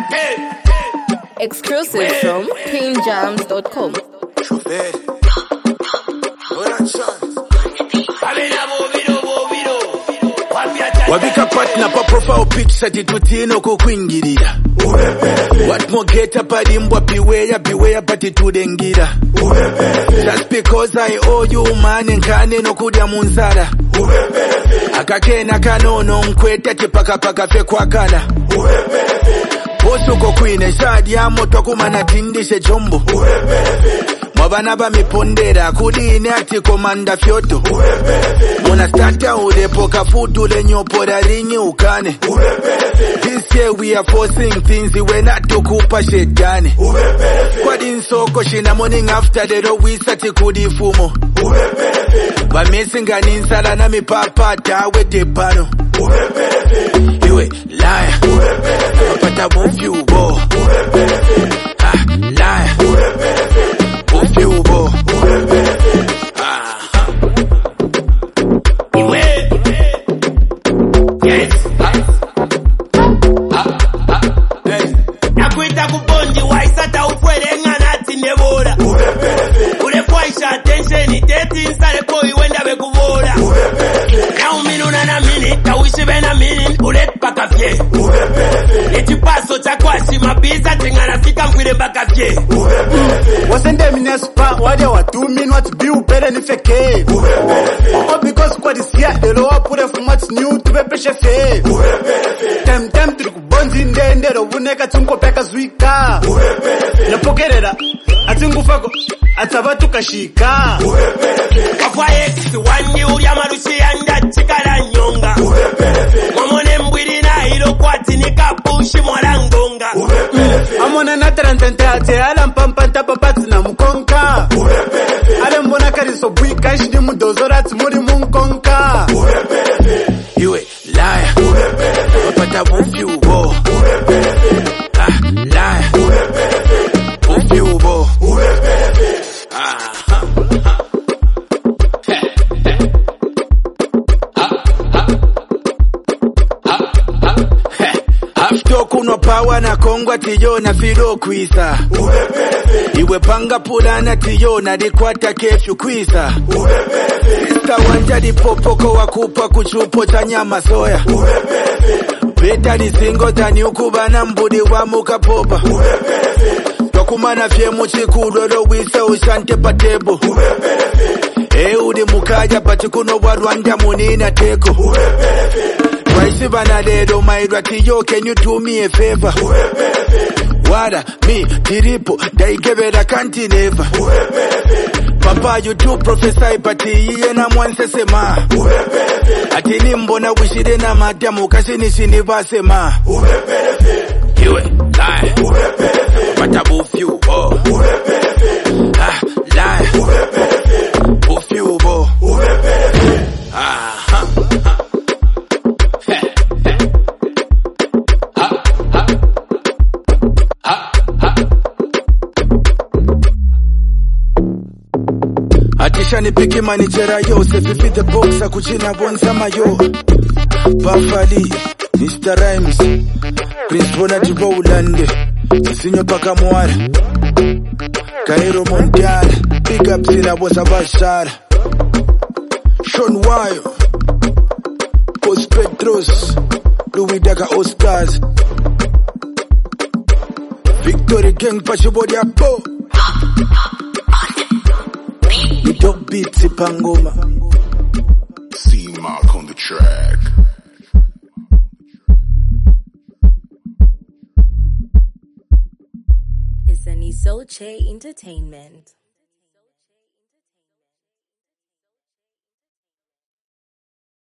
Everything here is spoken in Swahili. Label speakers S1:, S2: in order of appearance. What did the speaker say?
S1: Exclusive from PinJams.com.
S2: Wabika partner pa profile picture titutino kukwingirira. What more get up adimbwa beware but itudengira. Just because I owe you man nkane no kudya munzara. Akakena kanono nkweta tipaka fe kwakala. Bosuko kwine shadi ya moto kumana tindishe chombo. Mwabana ba mipondera kudine ati komanda fyoto. Mona starta udepo kafutu le nyopora ringi ukane. This year we are forcing things we not to kupa shetani. Kwa dinsoko shina morning after the do we sati kudifumo. Ba mesinga ninsala na mipapa tawe tepano. Iwe liar. Pata bufyu bo. Liar. Bufyu bo. Iwe. Yes.
S3: Nakuita kuponji waisata ukwele nganati nebora. Ule kwaisha attention date insale koi wenda bekubora. Na uminuna na mini tawishi bena mini ule paka fye. Eti paso chakwashi mabiza tingana fika mkwile baka fye.
S4: Wasende minespa wade watumin what biu pere ni feke. All because kwa this year the lower put from what's new to be peshe fe. Tem triku bonzi ndende ro buneka tunko peka zwika. Na pokerera atingu fako atabatu kashika.
S3: Kwa ex wanyi uri amarushi anda chikala nyonga. Mwamone mbwiri na hilo kwa tinika pushi mwarangonga.
S4: Amona na trantente ate ala mpampanta papati na mkonka. Ale mbona kariso bwika shidi mudozorati muri munkonka.
S2: Iwe liar. Pata bufyu bo. Liar. Bufyu bo. After kuno power na kongwa tiyo na filo kwisa. Iwe panga pulana tiyo na dikwata kefyu kwisa. Sista wanja di popoko wakupa kuchupo cha nyama soya. Beta di singo tani ukubana mbudi wa muka popa. Tokumana fye muchikudo lo wisa ushante patebo. Udi mukaja patikuno wadwanja munina teko. Waisi bana dedo maidwa tiyo, can you do me a favor? Wada, me, tiripo, daikebeda kanti never. Papa you do prophesy pati iye na mwanse sema. Ati nimbo na wishide na madamu kashini shini basema. Iwe, lie. Pata bufyu bo. Lie. Bufyu bo. Atisha ni piki manichera yo. Sefifi the boxer kuchina bonza mayo. Buffali, Mr. Rhymes, Prince Bonati Rowland, Sinyo paka mwara, Cairo Montana, Big up zina bosa bashara, Sean Wayo, Post Petros, Louis Daga Oscars, Victory Gang Pashibodi Apo. The dog beats Pangoma.
S5: C-Mark on the track.
S1: It's an Isoche Entertainment.